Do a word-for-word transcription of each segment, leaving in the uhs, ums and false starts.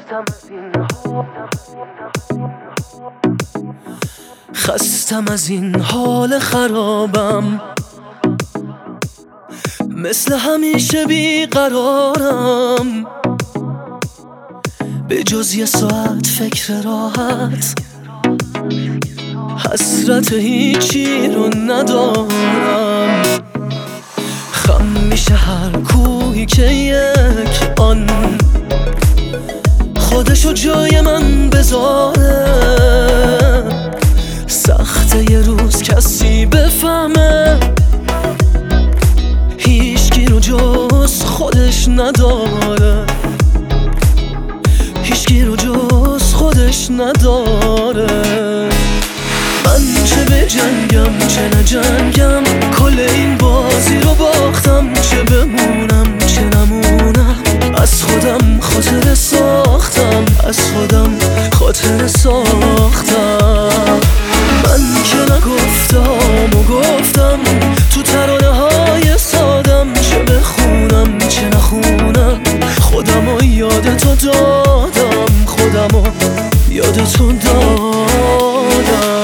خستم از این حال خرابم، مثل همیشه بیقرارم، به جز یه ساعت فکر راحت، حسرت هیچی رو ندارم. خم میشه هر کوهی که یک آن خودشو جای من بذاره. سخته یه روز کسی بفهمه هیچکی رو جز خودش نداره، هیچکی رو جز خودش نداره. من چه به جنگم چه نجنگم، کل این بازی رو باختم. چه بمونم چه نمونم، از خودم خاطره ساختم، از خودم خاطره ساختم. من که نگفتم و گفتم تو ترانه های سادم، چه بخونم چه نخونم، خودم و یاد تو دادم، خودم و یاد تو دادم.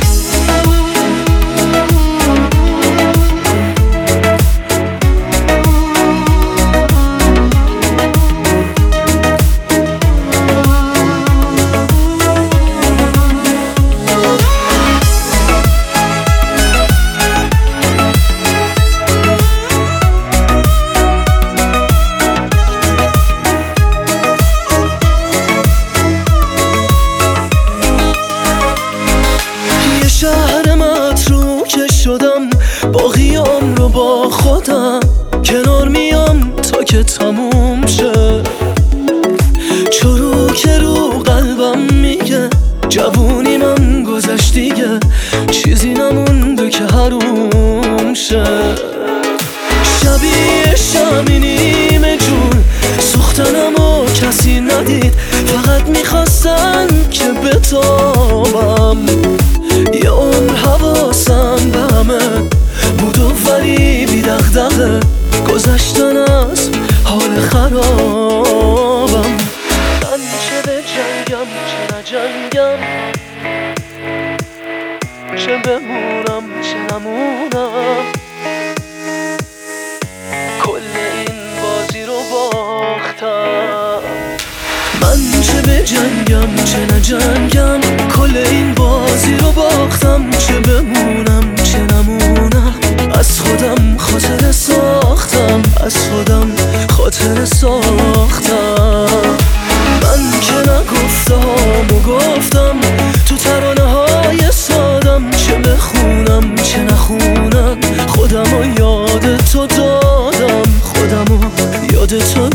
شهر متروکه شدم، باقی عمرو با خودم کنار میام تا که تموم شه. چروک رو قلبم میگه جوونی من گذشت دیگه، چیزی نمونده که حروم شه. شبیه شمی نیمه جون سوختنم و کسی ندید، فقط میخواستن که بتابم. یه عمر حواسم به همه بود و ولی بی دغدغه، گذشتن از حال خرابم. من چه به جنگم چه نجنگم، چه بمونم چه نمونم، کل این بازی رو باختم. من چه به جنگم چه نجنگم، کل این بازی رو باختم. چه بمونم چه نمونم، از خودم خاطره ساختم، از خودم خاطره ساختم. من که نگفتم و گفتم تو ترانه های سادم، چه بخونم چه نخونم، خودم و یاد تو دادم، خودم و یاد تو